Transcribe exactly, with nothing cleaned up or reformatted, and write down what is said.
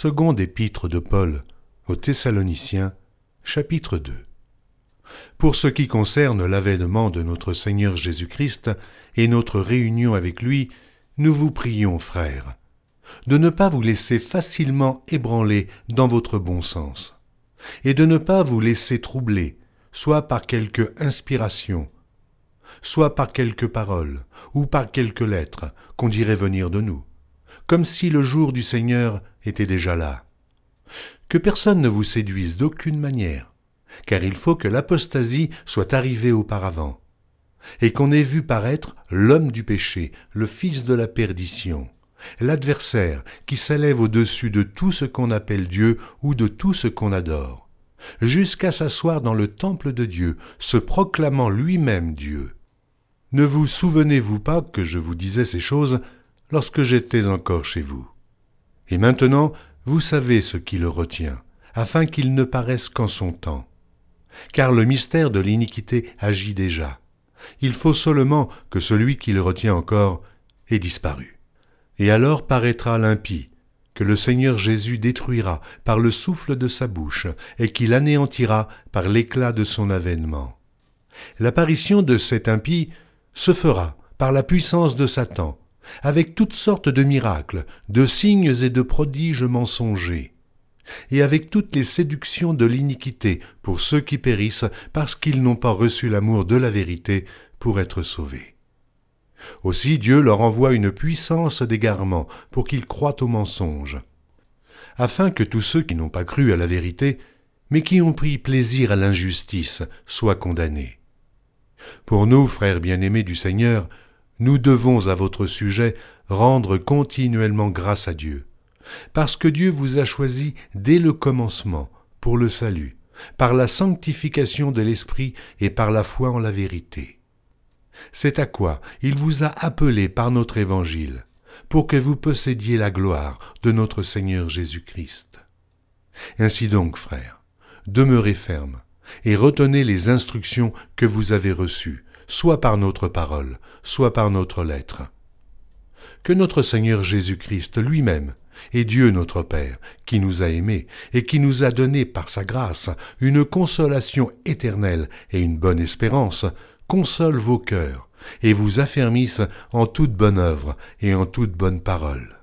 Seconde épître de Paul aux Thessaloniciens, chapitre deux. Pour ce qui concerne l'avènement de notre Seigneur Jésus-Christ et notre réunion avec lui, nous vous prions, frères, de ne pas vous laisser facilement ébranler dans votre bon sens, et de ne pas vous laisser troubler, soit par quelque inspiration, soit par quelques paroles, ou par quelques lettres qu'on dirait venir de nous, comme si le jour du Seigneur était déjà là. Que personne ne vous séduise d'aucune manière, car il faut que l'apostasie soit arrivée auparavant, et qu'on ait vu paraître l'homme du péché, le fils de la perdition, l'adversaire qui s'élève au-dessus de tout ce qu'on appelle Dieu ou de tout ce qu'on adore, jusqu'à s'asseoir dans le temple de Dieu, se proclamant lui-même Dieu. Ne vous souvenez-vous pas que je vous disais ces choses lorsque j'étais encore chez vous? Et maintenant, vous savez ce qui le retient, afin qu'il ne paraisse qu'en son temps. Car le mystère de l'iniquité agit déjà. Il faut seulement que celui qui le retient encore ait disparu. Et alors paraîtra l'impie, que le Seigneur Jésus détruira par le souffle de sa bouche et qu'il anéantira par l'éclat de son avènement. L'apparition de cet impie se fera par la puissance de Satan, avec toutes sortes de miracles, de signes et de prodiges mensongers, et avec toutes les séductions de l'iniquité pour ceux qui périssent parce qu'ils n'ont pas reçu l'amour de la vérité pour être sauvés. Aussi Dieu leur envoie une puissance d'égarement pour qu'ils croient au mensonge, afin que tous ceux qui n'ont pas cru à la vérité, mais qui ont pris plaisir à l'injustice, soient condamnés. Pour nous, frères bien-aimés du Seigneur, nous devons à votre sujet rendre continuellement grâce à Dieu, parce que Dieu vous a choisi dès le commencement pour le salut, par la sanctification de l'Esprit et par la foi en la vérité. C'est à quoi il vous a appelé par notre évangile, pour que vous possédiez la gloire de notre Seigneur Jésus-Christ. Ainsi donc, frères, demeurez fermes et retenez les instructions que vous avez reçues, soit par notre parole, soit par notre lettre. Que notre Seigneur Jésus-Christ lui-même, et Dieu notre Père, qui nous a aimés et qui nous a donné par sa grâce une consolation éternelle et une bonne espérance, console vos cœurs et vous affermisse en toute bonne œuvre et en toute bonne parole.